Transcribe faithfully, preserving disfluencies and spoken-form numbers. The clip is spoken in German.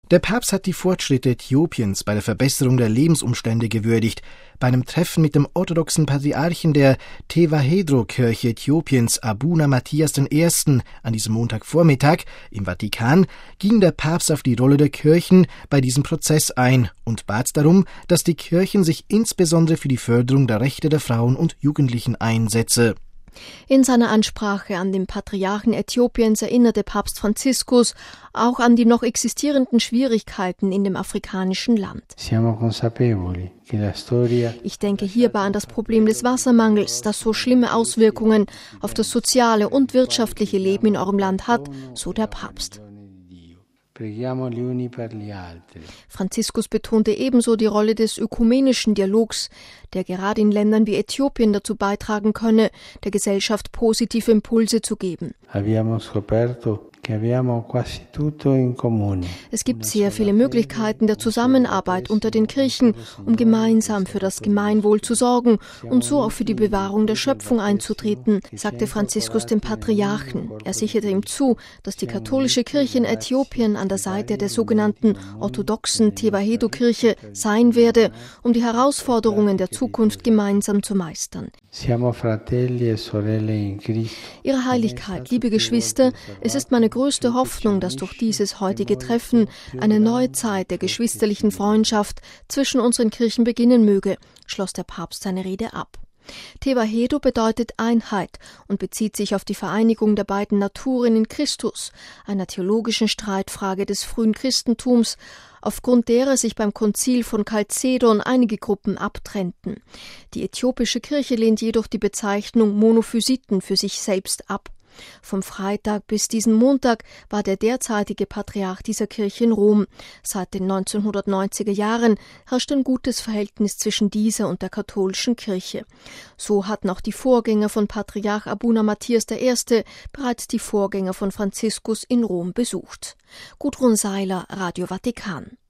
Der Papst hat die Fortschritte Äthiopiens bei der Verbesserung der Lebensumstände gewürdigt. Bei einem Treffen mit dem orthodoxen Patriarchen der Tewahedro-Kirche Äthiopiens, Abuna Matthias der Erste., an diesem Montagvormittag im Vatikan, ging der Papst auf die Rolle der Kirchen bei diesem Prozess ein und bat darum, dass die Kirchen sich insbesondere für die Förderung der Rechte der Frauen und Jugendlichen einsetze. In seiner Ansprache an den Patriarchen Äthiopiens erinnerte Papst Franziskus auch an die noch existierenden Schwierigkeiten in dem afrikanischen Land. Ich denke hierbei an das Problem des Wassermangels, das so schlimme Auswirkungen auf das soziale und wirtschaftliche Leben in eurem Land hat, so der Papst. Franziskus betonte ebenso die Rolle des ökumenischen Dialogs, der gerade in Ländern wie Äthiopien dazu beitragen könne, der Gesellschaft positive Impulse zu geben. Es gibt sehr viele Möglichkeiten der Zusammenarbeit unter den Kirchen, um gemeinsam für das Gemeinwohl zu sorgen und so auch für die Bewahrung der Schöpfung einzutreten, sagte Franziskus dem Patriarchen. Er sicherte ihm zu, dass die katholische Kirche in Äthiopien an der Seite der sogenannten orthodoxen Tewahedo-Kirche sein werde, um die Herausforderungen der Zukunft gemeinsam zu meistern. Ihre Heiligkeit, liebe Geschwister, es ist meine größte Hoffnung, dass durch dieses heutige Treffen eine neue Zeit der geschwisterlichen Freundschaft zwischen unseren Kirchen beginnen möge, schloss der Papst seine Rede ab. Tewahedo bedeutet Einheit und bezieht sich auf die Vereinigung der beiden Naturen in Christus, einer theologischen Streitfrage des frühen Christentums, aufgrund derer sich beim Konzil von Chalcedon einige Gruppen abtrennten. Die äthiopische Kirche lehnt jedoch die Bezeichnung Monophysiten für sich selbst ab. Vom Freitag bis diesen Montag war der derzeitige Patriarch dieser Kirche in Rom. Seit den neunzehnhundertneunziger Jahren herrscht ein gutes Verhältnis zwischen dieser und der katholischen Kirche. So hatten auch die Vorgänger von Patriarch Abuna Matthias der Erste. bereits die Vorgänger von Franziskus in Rom besucht. Gudrun Seiler, Radio Vatikan.